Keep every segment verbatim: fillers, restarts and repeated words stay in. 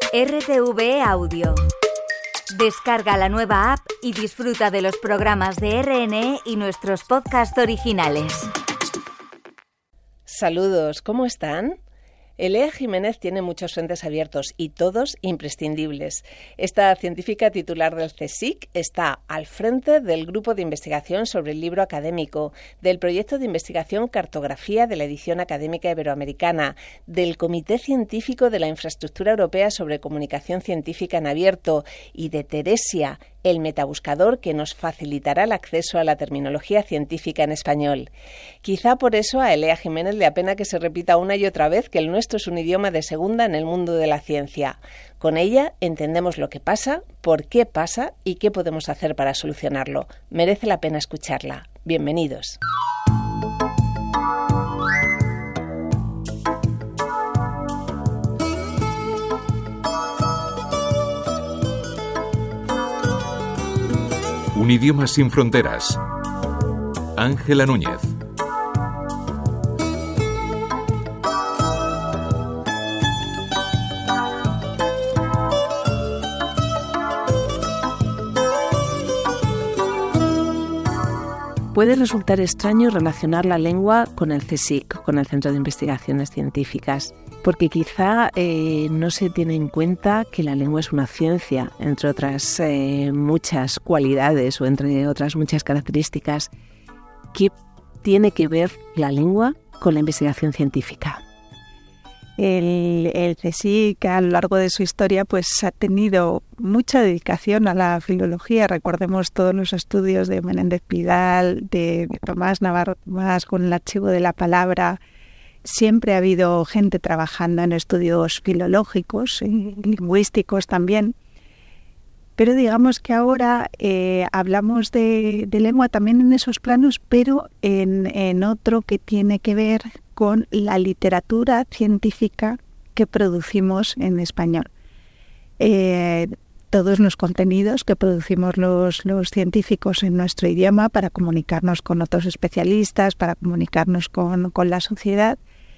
R T V E Audio. Descarga la nueva app y disfruta de los programas de R N E y nuestros podcasts originales. Saludos, ¿cómo están? Elea Jiménez tiene muchos frentes abiertos y todos imprescindibles. Esta científica titular del CSIC está al frente del grupo de investigación sobre el libro académico, del proyecto de investigación Cartografía de la edición académica iberoamericana, del Comité Científico de la Infraestructura Europea sobre Comunicación Científica en Abierto y de Teresia, el metabuscador que nos facilitará el acceso a la terminología científica en español. Quizá por eso a Elea Jiménez le apena que se repita una y otra vez que el nuestro es un idioma de segunda en el mundo de la ciencia. Con ella entendemos lo que pasa, por qué pasa y qué podemos hacer para solucionarlo. Merece la pena escucharla. Bienvenidos. Un idioma sin fronteras. Ángela Núñez. Puede resultar extraño relacionar la lengua con el CSIC, con el Centro de Investigaciones Científicas, porque quizá eh, no se tiene en cuenta que la lengua es una ciencia, entre otras eh, muchas cualidades o entre otras muchas características. ¿Qué tiene que ver la lengua con la investigación científica? El, el CSIC a lo largo de su historia pues ha tenido mucha dedicación a la filología. Recordemos todos los estudios de Menéndez Pidal, de Tomás Navarro Tomás con el archivo de la palabra. Siempre ha habido gente trabajando en estudios filológicos y lingüísticos también. Pero digamos que ahora eh, hablamos de, de lengua también en esos planos, pero en, en otro que tiene que ver con la literatura científica que producimos en español. Eh, todos los contenidos que producimos los, los científicos en nuestro idioma para comunicarnos con otros especialistas, para comunicarnos con, con la sociedad,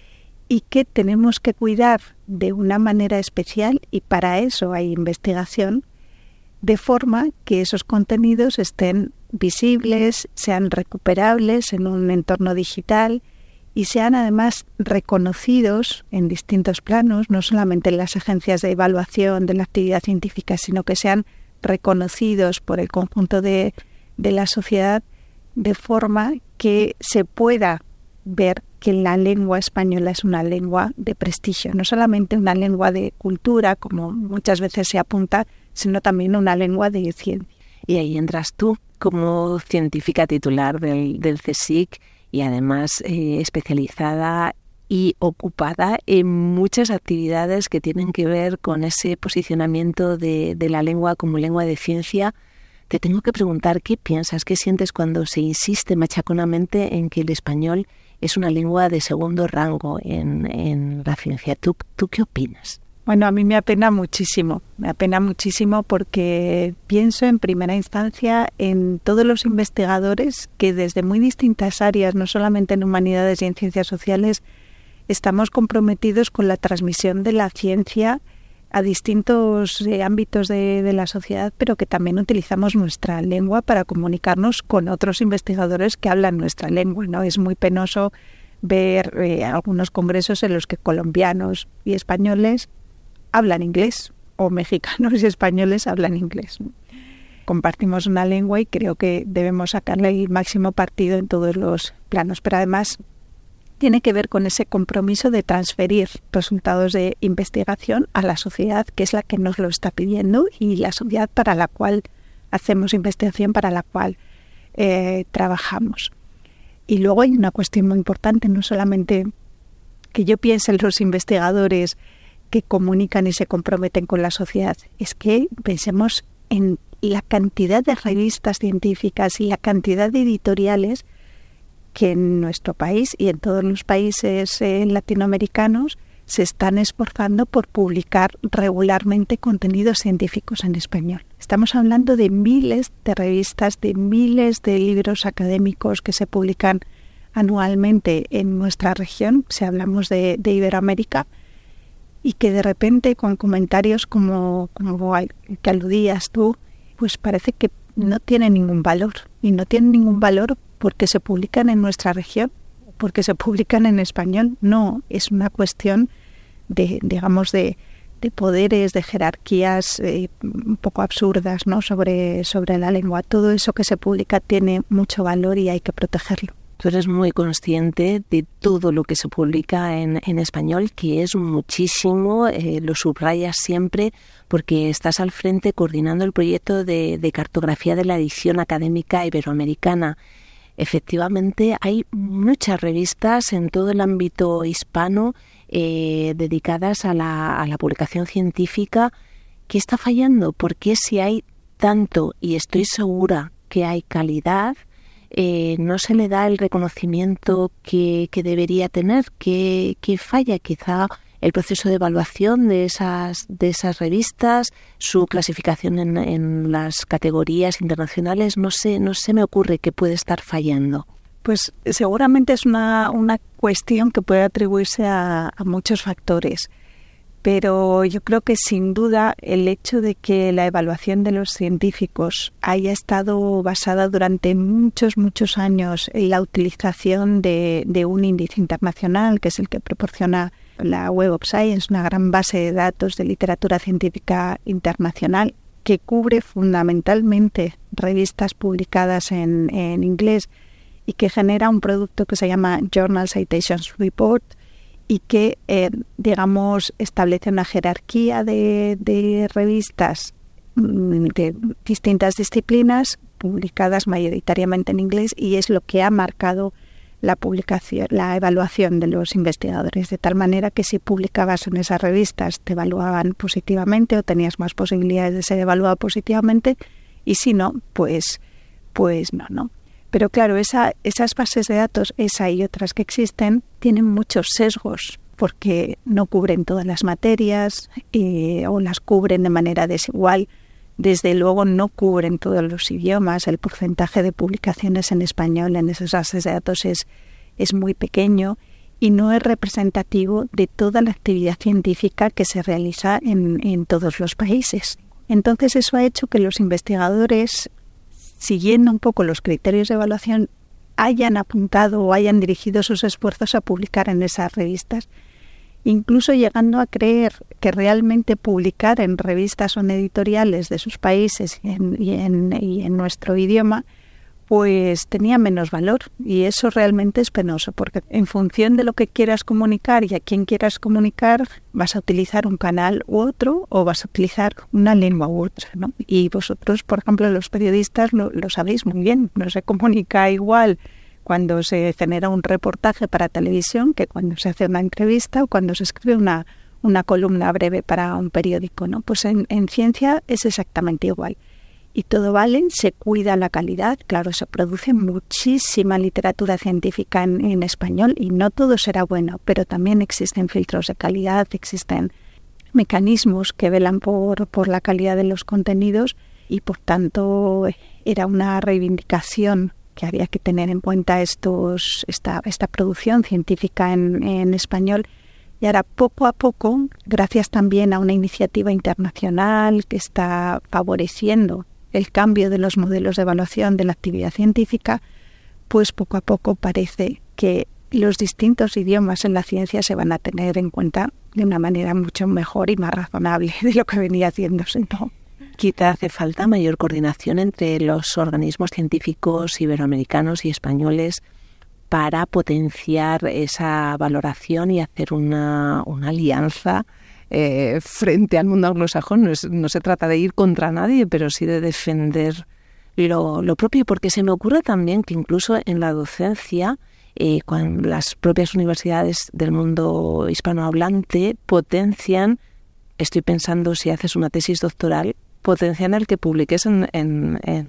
y que tenemos que cuidar de una manera especial, y para eso hay investigación, de forma que esos contenidos estén visibles, sean recuperables en un entorno digital y sean además reconocidos en distintos planos, no solamente en las agencias de evaluación de la actividad científica, sino que sean reconocidos por el conjunto de, de la sociedad, de forma que se pueda ver que la lengua española es una lengua de prestigio, no solamente una lengua de cultura, como muchas veces se apunta, sino también una lengua de ciencia. Y ahí entras tú como científica titular del, del CSIC y además eh, especializada y ocupada en muchas actividades que tienen que ver con ese posicionamiento de, de la lengua como lengua de ciencia. Te tengo que preguntar, ¿qué piensas, qué sientes cuando se insiste machaconamente en que el español es una lengua de segundo rango en, en la ciencia? ¿Tú, ¿Tú qué opinas? Bueno, a mí me apena muchísimo, me apena muchísimo porque pienso en primera instancia en todos los investigadores que desde muy distintas áreas, no solamente en humanidades y en ciencias sociales, estamos comprometidos con la transmisión de la ciencia a distintos eh, ámbitos de, de la sociedad, pero que también utilizamos nuestra lengua para comunicarnos con otros investigadores que hablan nuestra lengua, ¿no? Es muy penoso ver eh, algunos congresos en los que colombianos y españoles hablan inglés, o mexicanos y españoles hablan inglés. Compartimos una lengua y creo que debemos sacarle el máximo partido en todos los planos, pero además tiene que ver con ese compromiso de transferir resultados de investigación a la sociedad, que es la que nos lo está pidiendo, y la sociedad para la cual hacemos investigación, para la cual eh, trabajamos. Y luego hay una cuestión muy importante, no solamente que yo piense en los investigadores que comunican y se comprometen con la sociedad, es que pensemos en la cantidad de revistas científicas y la cantidad de editoriales que en nuestro país y en todos los países eh, latinoamericanos se están esforzando por publicar regularmente contenidos científicos en español. Estamos hablando de miles de revistas, de miles de libros académicos que se publican anualmente en nuestra región, si hablamos de, de Iberoamérica, y que de repente con comentarios como, como que aludías tú, pues parece que no tienen ningún valor. Y no tienen ningún valor porque se publican en nuestra región, porque se publican en español. No, es una cuestión de, digamos, de, de poderes, de jerarquías eh, un poco absurdas, ¿no? sobre, sobre la lengua. Todo eso que se publica tiene mucho valor y hay que protegerlo. Tú eres muy consciente de todo lo que se publica en, en español, que es muchísimo, eh, lo subrayas siempre porque estás al frente coordinando el proyecto de, de cartografía de la edición académica iberoamericana. Efectivamente, hay muchas revistas en todo el ámbito hispano eh, dedicadas a la, a la publicación científica. ¿Qué está fallando? Porque si hay tanto, y estoy segura que hay calidad, Eh, no se le da el reconocimiento que, que debería tener, que, que falla quizá el proceso de evaluación de esas, de esas revistas, su clasificación en, en las categorías internacionales. No sé, no se me ocurre que puede estar fallando. Pues seguramente es una, una cuestión que puede atribuirse a, a muchos factores. Pero yo creo que sin duda el hecho de que la evaluación de los científicos haya estado basada durante muchos, muchos años en la utilización de, de un índice internacional, que es el que proporciona la Web of Science, una gran base de datos de literatura científica internacional, que cubre fundamentalmente revistas publicadas en, en inglés y que genera un producto que se llama Journal Citations Report, y que, eh, digamos, establece una jerarquía de, de revistas de distintas disciplinas publicadas mayoritariamente en inglés, y es lo que ha marcado la publicación, la evaluación de los investigadores, de tal manera que si publicabas en esas revistas te evaluaban positivamente o tenías más posibilidades de ser evaluado positivamente, y si no, pues, pues no, ¿no? Pero claro, esa, esas bases de datos, esa y otras que existen, tienen muchos sesgos porque no cubren todas las materias eh, o las cubren de manera desigual. Desde luego no cubren todos los idiomas. El porcentaje de publicaciones en español en esas bases de datos es, es muy pequeño y no es representativo de toda la actividad científica que se realiza en, en todos los países. Entonces eso ha hecho que los investigadores, siguiendo un poco los criterios de evaluación, hayan apuntado o hayan dirigido sus esfuerzos a publicar en esas revistas, incluso llegando a creer que realmente publicar en revistas o en editoriales de sus países y en, y en, y en nuestro idioma pues tenía menos valor, y eso realmente es penoso, porque en función de lo que quieras comunicar y a quién quieras comunicar, vas a utilizar un canal u otro o vas a utilizar una lengua u otra, ¿no? Y vosotros, por ejemplo, los periodistas lo, lo sabéis muy bien, no se comunica igual cuando se genera un reportaje para televisión que cuando se hace una entrevista o cuando se escribe una, una columna breve para un periódico, ¿no? Pues en, en ciencia es exactamente igual. Y todo vale, se cuida la calidad, claro, se produce muchísima literatura científica en, en español y no todo será bueno, pero también existen filtros de calidad, existen mecanismos que velan por, por la calidad de los contenidos, y por tanto era una reivindicación que había que tener en cuenta estos, esta, esta producción científica en, en español. Y ahora, poco a poco, gracias también a una iniciativa internacional que está favoreciendo el cambio de los modelos de evaluación de la actividad científica, pues poco a poco parece que los distintos idiomas en la ciencia se van a tener en cuenta de una manera mucho mejor y más razonable de lo que venía haciéndose, ¿no? Quizá hace falta mayor coordinación entre los organismos científicos iberoamericanos y españoles para potenciar esa valoración y hacer una, una alianza eh, frente al mundo anglosajón. No, es, no se trata de ir contra nadie, pero sí de defender lo, lo propio, porque se me ocurre también que incluso en la docencia, eh, cuando las propias universidades del mundo hispanohablante potencian, estoy pensando si haces una tesis doctoral, potencian el que publiques en, en, en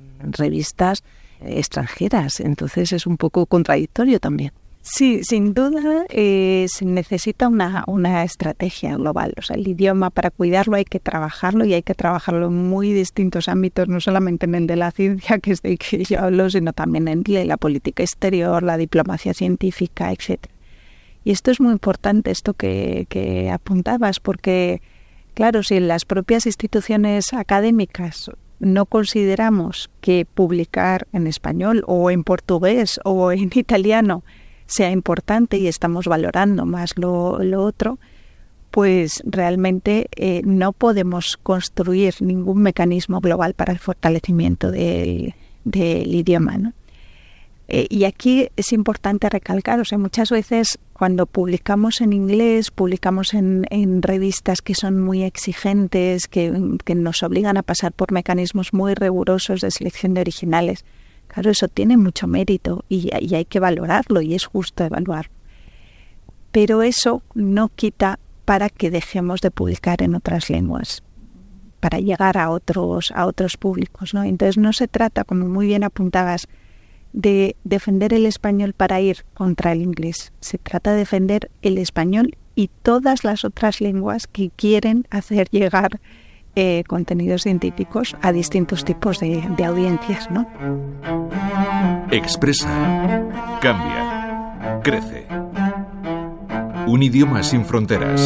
revistas extranjeras. Entonces es un poco contradictorio también. Sí, sin duda eh, se necesita una, una estrategia global. O sea, el idioma, para cuidarlo hay que trabajarlo, y hay que trabajarlo en muy distintos ámbitos, no solamente en el de la ciencia, que es de que yo hablo, sino también en la política exterior, la diplomacia científica, etcétera. Y esto es muy importante, esto que, que apuntabas, porque, claro, si en las propias instituciones académicas no consideramos que publicar en español o en portugués o en italiano sea importante y estamos valorando más lo, lo otro, pues realmente eh, no podemos construir ningún mecanismo global para el fortalecimiento del, del idioma, ¿no? Eh, y aquí es importante recalcar, o sea, muchas veces cuando publicamos en inglés, publicamos en, en revistas que son muy exigentes, que, que nos obligan a pasar por mecanismos muy rigurosos de selección de originales. Claro, eso tiene mucho mérito y, y hay que valorarlo y es justo evaluarlo. Pero eso no quita para que dejemos de publicar en otras lenguas, para llegar a otros, a otros públicos, ¿no? Entonces no se trata, como muy bien apuntabas, de defender el español para ir contra el inglés. Se trata de defender el español y todas las otras lenguas que quieren hacer llegar eh, contenidos científicos a distintos tipos de, de audiencias, ¿no? Expresa, cambia, crece. Un idioma sin fronteras.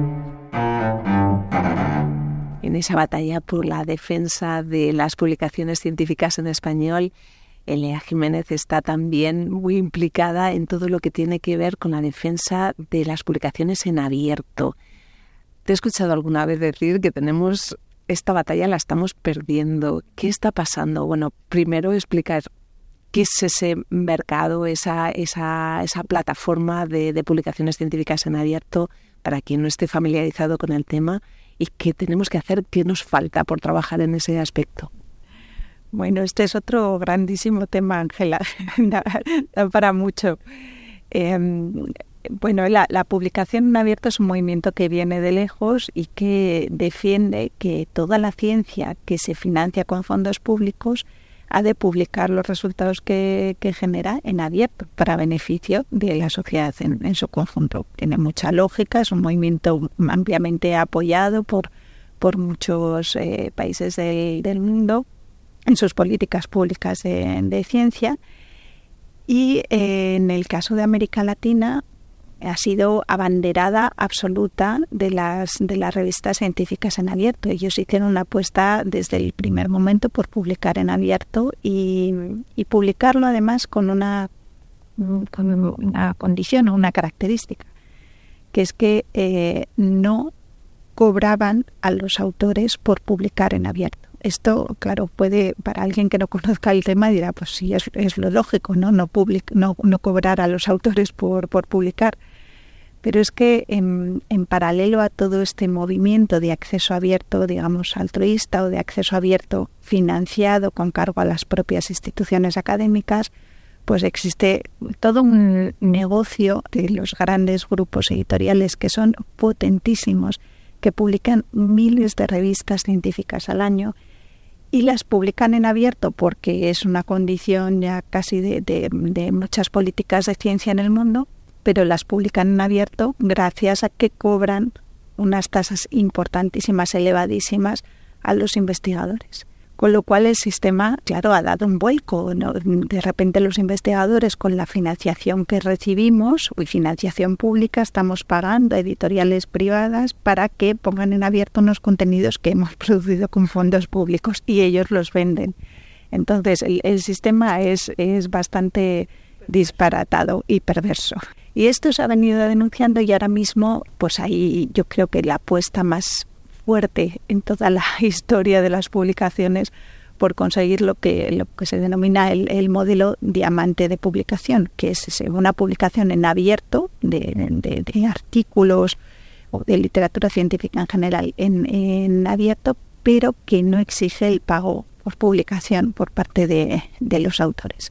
En esa batalla por la defensa de las publicaciones científicas en español, Elea Jiménez está también muy implicada en todo lo que tiene que ver con la defensa de las publicaciones en abierto. Te he escuchado alguna vez decir que tenemos esta batalla, la estamos perdiendo. ¿Qué está pasando? Bueno, primero explicar qué es ese mercado, esa, esa, esa plataforma de, de publicaciones científicas en abierto para quien no esté familiarizado con el tema y qué tenemos que hacer, qué nos falta por trabajar en ese aspecto. Bueno, este es otro grandísimo tema, Ángela, da, da para mucho. Eh, bueno, la, la publicación en abierto es un movimiento que viene de lejos y que defiende que toda la ciencia que se financia con fondos públicos ha de publicar los resultados que, que genera en abierto para beneficio de la sociedad en, en su conjunto. Tiene mucha lógica, es un movimiento ampliamente apoyado por, por muchos eh, países del, del mundo en sus políticas públicas de, de ciencia y eh, en el caso de América Latina ha sido abanderada absoluta de las de las revistas científicas en abierto. Ellos hicieron una apuesta desde el primer momento por publicar en abierto y, y publicarlo además con una, con una condición o una característica, que es que eh, no cobraban a los autores por publicar en abierto. Esto, claro, puede, para alguien que no conozca el tema, dirá, pues sí, es, es lo lógico, ¿no? No, public, no, no cobrar a los autores por, por publicar. Pero es que en, en paralelo a todo este movimiento de acceso abierto, digamos, altruista o de acceso abierto financiado con cargo a las propias instituciones académicas, pues existe todo un negocio de los grandes grupos editoriales que son potentísimos, que publican miles de revistas científicas al año y las publican en abierto porque es una condición ya casi de, de, de muchas políticas de ciencia en el mundo, pero las publican en abierto gracias a que cobran unas tasas importantísimas, elevadísimas a los investigadores. Con lo cual el sistema, claro, ha dado un vuelco, ¿no? De repente los investigadores, con la financiación que recibimos, y financiación pública, estamos pagando a editoriales privadas para que pongan en abierto unos contenidos que hemos producido con fondos públicos y ellos los venden. Entonces el, el sistema es, es bastante disparatado y perverso. Y esto se ha venido denunciando y ahora mismo pues ahí yo creo que la apuesta más fuerte en toda la historia de las publicaciones por conseguir lo que lo que se denomina el, el modelo diamante de publicación, que es una publicación en abierto de, de, de artículos o de literatura científica en general en, en abierto, pero que no exige el pago por publicación por parte de, de los autores.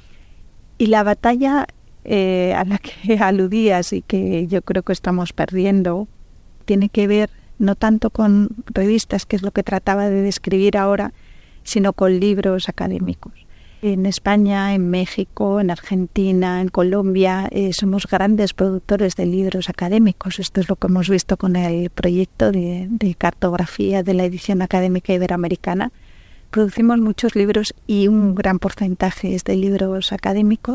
Y la batalla eh, a la que aludías y que yo creo que estamos perdiendo tiene que ver no tanto con revistas, que es lo que trataba de describir ahora, sino con libros académicos. En España, en México, en Argentina, en Colombia, eh, somos grandes productores de libros académicos. Esto es lo que hemos visto con el proyecto de, de cartografía de la edición académica iberoamericana. Producimos muchos libros y un gran porcentaje es de libros académicos,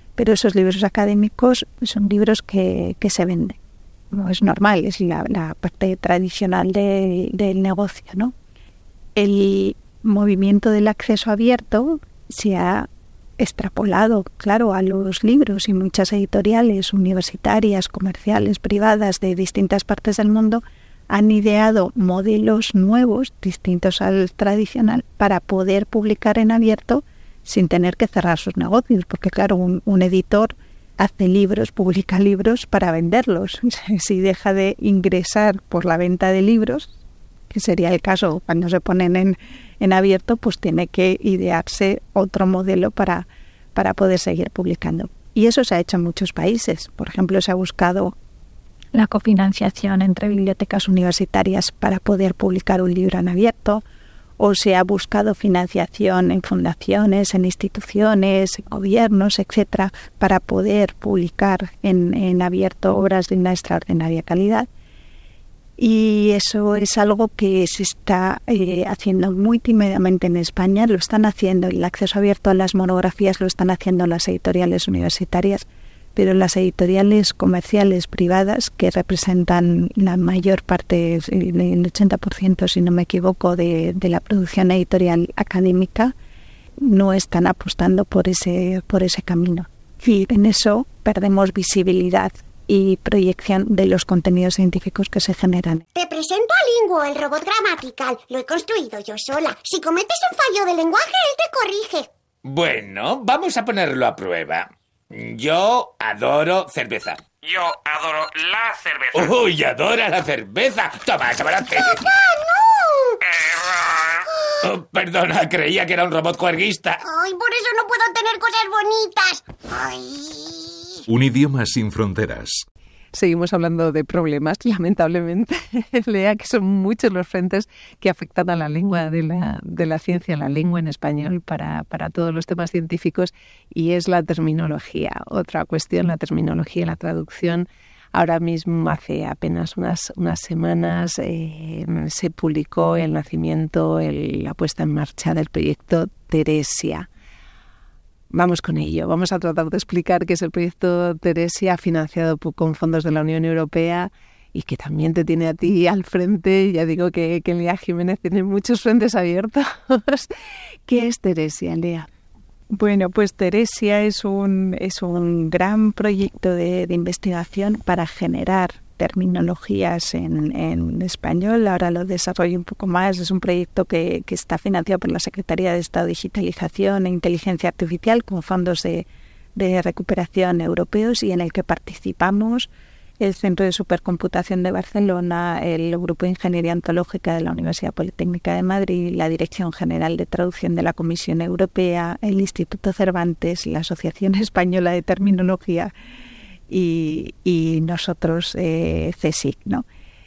pero esos libros académicos son libros que, que se venden. No es normal, es la, la parte tradicional de, del negocio, ¿no? El movimiento del acceso abierto se ha extrapolado, claro, a los libros, y muchas editoriales universitarias, comerciales, privadas de distintas partes del mundo han ideado modelos nuevos, distintos al tradicional, para poder publicar en abierto sin tener que cerrar sus negocios, porque claro, un, un editor hace libros, publica libros para venderlos. Si deja de ingresar por la venta de libros, que sería el caso cuando se ponen en, en abierto, pues tiene que idearse otro modelo para, para poder seguir publicando. Y eso se ha hecho en muchos países. Por ejemplo, se ha buscado la cofinanciación entre bibliotecas universitarias para poder publicar un libro en abierto, o se ha buscado financiación en fundaciones, en instituciones, en gobiernos, etcétera, para poder publicar en, en abierto obras de una extraordinaria calidad. Y eso es algo que se está eh, haciendo muy tímidamente en España. Lo están haciendo, el acceso abierto a las monografías lo están haciendo las editoriales universitarias, pero las editoriales comerciales privadas, que representan la mayor parte, el ochenta por ciento, si no me equivoco, de, de la producción editorial académica, no están apostando por ese, por ese camino. Y en eso perdemos visibilidad y proyección de los contenidos científicos que se generan. Te presento a Linguo, el robot gramatical. Lo he construido yo sola. Si cometes un fallo de lenguaje, él te corrige. Bueno, vamos a ponerlo a prueba. Yo adoro cerveza. Yo adoro la cerveza. ¡Uy, adora la cerveza! ¡Toma, camarote! ¡Papá, no! Oh, perdona, creía que era un robot juerguista. Ay, por eso no puedo tener cosas bonitas. Ay. Un idioma sin fronteras. Seguimos hablando de problemas, lamentablemente, Lea, que son muchos los frentes que afectan a la lengua de la, de la ciencia, la lengua en español para, para todos los temas científicos, y es la terminología. Otra cuestión, la terminología, la traducción. Ahora mismo, hace apenas unas, unas semanas, eh, se publicó el nacimiento, el, la puesta en marcha del proyecto Teresia. Vamos con ello. Vamos a tratar de explicar qué es el proyecto Teresia, financiado con fondos de la Unión Europea y que también te tiene a ti al frente. Ya digo que, que Lea Jiménez tiene muchos frentes abiertos. ¿Qué es Teresia, Lea? Bueno, pues Teresia es un, es un gran proyecto de, de investigación para generar terminologías en, en español. Ahora lo desarrollo un poco más. Es un proyecto que, que está financiado por la Secretaría de Estado de Digitalización e Inteligencia Artificial con fondos de, de recuperación europeos, y en el que participamos el Centro de Supercomputación de Barcelona, el Grupo de Ingeniería Ontológica de la Universidad Politécnica de Madrid, la Dirección General de Traducción de la Comisión Europea, el Instituto Cervantes, la Asociación Española de Terminología y, y nosotros, eh, CSIC, ¿no?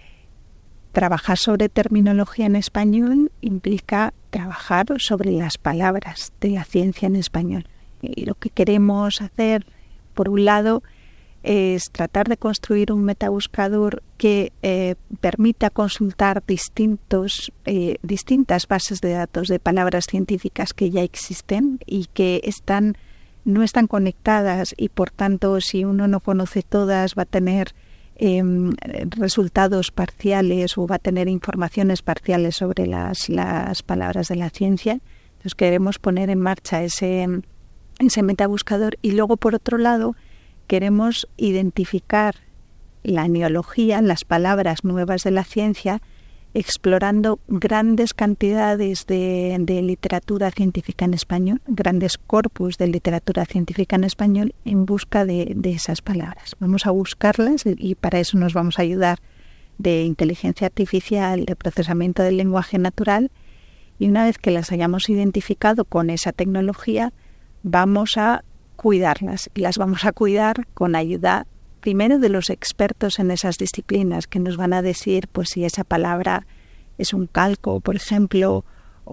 Trabajar sobre terminología en español implica trabajar sobre las palabras de la ciencia en español. Y lo que queremos hacer, por un lado, es tratar de construir un metabuscador que eh, permita consultar distintos, eh, distintas bases de datos de palabras científicas que ya existen y que están, no están conectadas, y por tanto, si uno no conoce todas, va a tener eh, resultados parciales o va a tener informaciones parciales sobre las, las palabras de la ciencia. Entonces queremos poner en marcha ese, ese metabuscador, y luego, por otro lado, queremos identificar la neología, las palabras nuevas de la ciencia, explorando grandes cantidades de, de literatura científica en español, grandes corpus de literatura científica en español, en busca de, de esas palabras. Vamos a buscarlas, y para eso nos vamos a ayudar de inteligencia artificial, de procesamiento del lenguaje natural, y una vez que las hayamos identificado con esa tecnología, vamos a cuidarlas, y las vamos a cuidar con ayuda primero de los expertos en esas disciplinas, que nos van a decir pues si esa palabra es un calco, por ejemplo,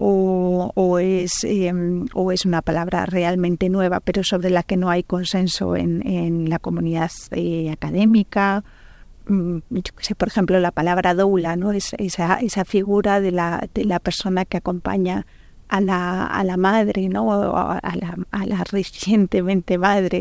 o, o, es, eh, o es una palabra realmente nueva, pero sobre la que no hay consenso en, en la comunidad eh, académica. Yo qué sé, por ejemplo, la palabra doula, ¿no? Es esa, esa figura de la, de la persona que acompaña a la, a la madre, ¿no? A la, a la recientemente madre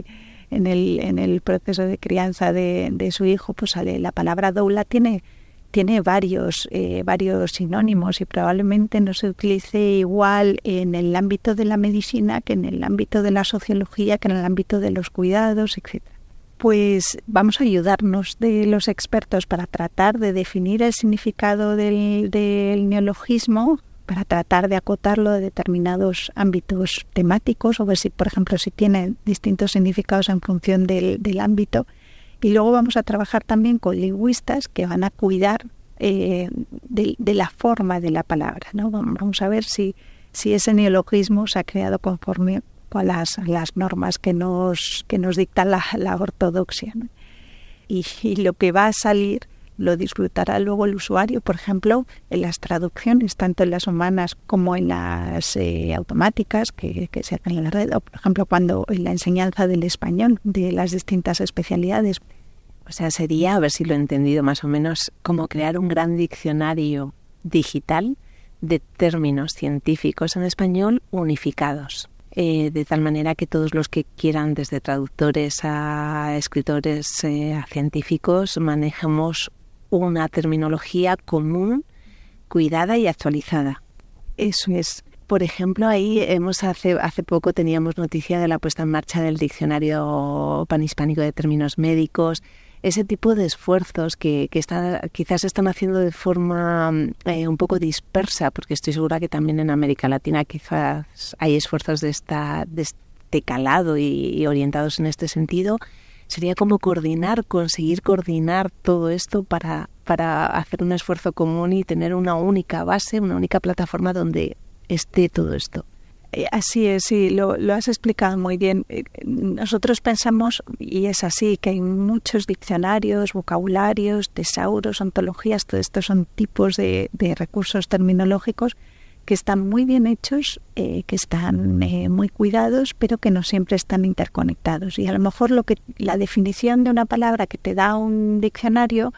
en el, en el proceso de crianza de, de su hijo, pues sale la palabra doula tiene, tiene varios, eh, varios sinónimos y probablemente no se utilice igual en el ámbito de la medicina que en el ámbito de la sociología, que en el ámbito de los cuidados, etcétera. Pues vamos a ayudarnos de los expertos para tratar de definir el significado del, del neologismo, para tratar de acotarlo a determinados ámbitos temáticos o ver si, por ejemplo, si tiene distintos significados en función del, del ámbito. Y luego vamos a trabajar también con lingüistas que van a cuidar eh, de, de la forma de la palabra, ¿no? Vamos a ver si, si ese neologismo se ha creado conforme con las, las normas que nos, que nos dicta la, la ortodoxia, ¿no? Y, y lo que va a salir lo disfrutará luego el usuario, por ejemplo, en las traducciones, tanto en las humanas como en las eh, automáticas que, que se hacen en la red, o por ejemplo cuando en la enseñanza del español de las distintas especialidades. O sea, sería, a ver si lo he entendido más o menos, como crear un gran diccionario digital de términos científicos en español unificados. Eh, de tal manera que todos los que quieran, desde traductores a escritores, eh, a científicos, manejemos una terminología común, cuidada y actualizada. Eso es. Por ejemplo, ahí hemos hace, hace poco teníamos noticia de la puesta en marcha del Diccionario Panhispánico de Términos Médicos. Ese tipo de esfuerzos que, que está, quizás están haciendo de forma eh, un poco dispersa, porque estoy segura que también en América Latina quizás hay esfuerzos de, esta, de este calado y, y orientados en este sentido. Sería como coordinar, conseguir coordinar todo esto para, para hacer un esfuerzo común y tener una única base, una única plataforma donde esté todo esto. Así es, sí, lo, lo has explicado muy bien. Nosotros pensamos, y es así, que hay muchos diccionarios, vocabularios, tesauros, ontologías, todo esto son tipos de, de recursos terminológicos que están muy bien hechos, eh, que están eh, muy cuidados, pero que no siempre están interconectados. Y a lo mejor lo que la definición de una palabra que te da un diccionario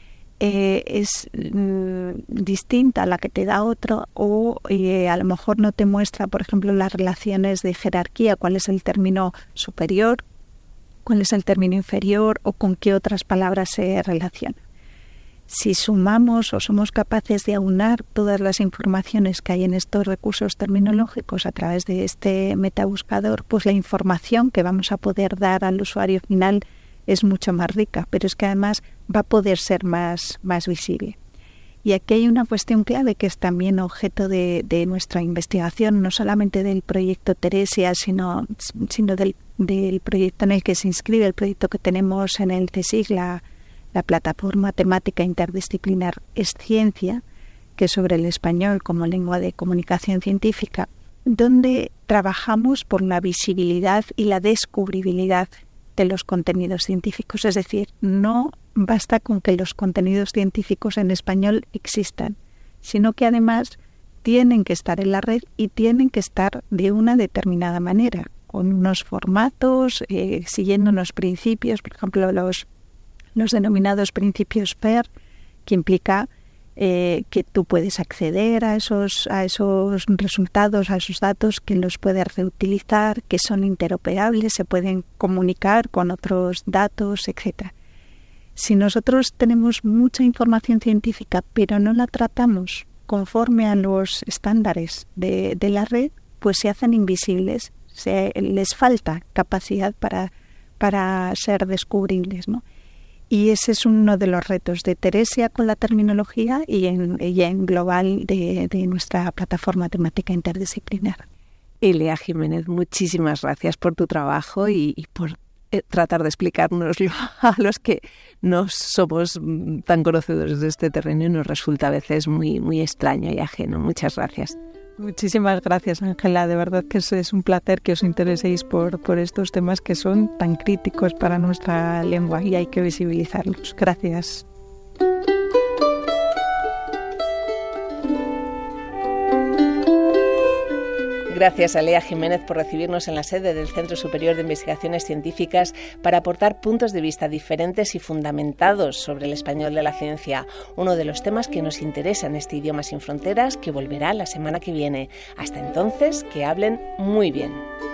Eh, es mm, distinta a la que te da otro, o eh, a lo mejor no te muestra, por ejemplo, las relaciones de jerarquía, cuál es el término superior, cuál es el término inferior o con qué otras palabras se relaciona. Si sumamos o somos capaces de aunar todas las informaciones que hay en estos recursos terminológicos a través de este metabuscador, pues la información que vamos a poder dar al usuario final es mucho más rica, pero es que además va a poder ser más, más visible. Y aquí hay una cuestión clave que es también objeto de, de nuestra investigación, no solamente del proyecto Teresia, sino, sino del, del proyecto en el que se inscribe, el proyecto que tenemos en el CSIC, la, la plataforma temática interdisciplinar ESCiencia, que es sobre el español como lengua de comunicación científica, donde trabajamos por la visibilidad y la descubribilidad de los contenidos científicos. Es decir, no basta con que los contenidos científicos en español existan, sino que además tienen que estar en la red y tienen que estar de una determinada manera, con unos formatos, eh, siguiendo unos principios, por ejemplo, los, los denominados principios F A I R, que implica eh, que tú puedes acceder a esos, a esos resultados, a esos datos, que los puedes reutilizar, que son interoperables, se pueden comunicar con otros datos, etcétera. Si nosotros tenemos mucha información científica, pero no la tratamos conforme a los estándares de, de la red, pues se hacen invisibles, se, les falta capacidad para, para ser descubribles, ¿no? Y ese es uno de los retos de Teresia con la terminología y en, y en global de, de nuestra plataforma temática interdisciplinar. Elia Jiménez, muchísimas gracias por tu trabajo y, y por eh, tratar de explicárnoslo a los que no somos tan conocedores de este terreno y nos resulta a veces muy, muy extraño y ajeno. Muchas gracias. Muchísimas gracias, Ángela. De verdad que es, es un placer que os intereséis por, por estos temas que son tan críticos para nuestra lengua y hay que visibilizarlos. Gracias. Gracias a Elia Jiménez por recibirnos en la sede del Centro Superior de Investigaciones Científicas para aportar puntos de vista diferentes y fundamentados sobre el español de la ciencia, uno de los temas que nos interesa en este Idioma sin Fronteras, que volverá la semana que viene. Hasta entonces, que hablen muy bien.